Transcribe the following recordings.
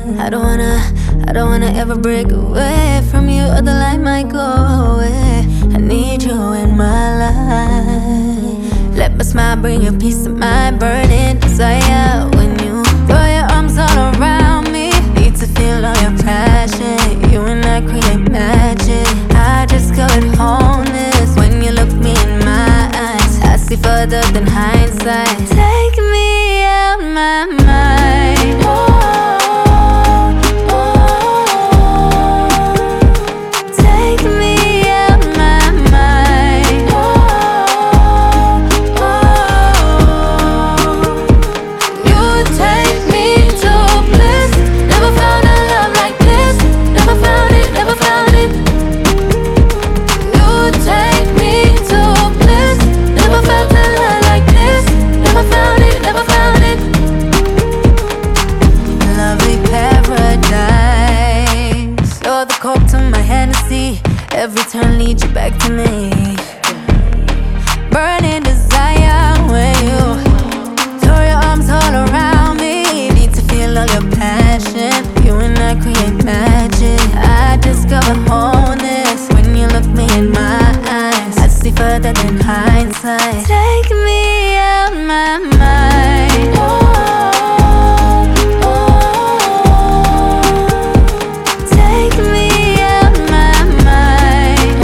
I don't wanna ever break away from you, or the light might go away. I need you in my life. Let my smile bring you peace of mind, burning desire. When you throw your arms all around me, need to feel all your passion. You and I create magic. I discovered wholeness when you look me in my eyes. I see further than hindsight. Take me out my mind. Take me out my mind. You take me to bliss. Never found a love like this. Never found it, never found it. You take me to bliss. Never felt a love like this. Never found it, never found it. Lovely paradise. You're the coke to my Hennessy. Every turn leads you back to me. Burning desire when you throw your arms all around me. Need to feel all your passion. You and I create magic. I discover wholeness when you look me in my eyes. I see further than hindsight. Take me out my mind. Take me out my mind.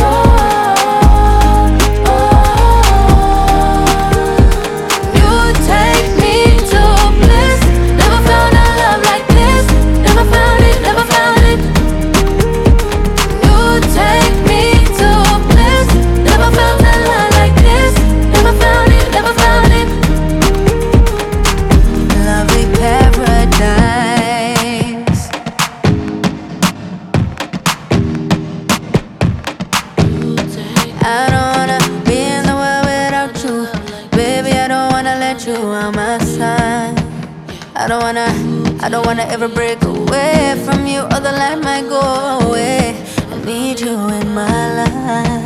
You take me to bliss. Never found a love like this. Never found it, never found it. You take me to bliss. Never felt a love like this. Never found it, never found it. Lovely paradise. I don't wanna be in the world without you. Baby, I don't wanna let you on my side. I don't wanna ever break away from you, or the light might go away. I need you in my life.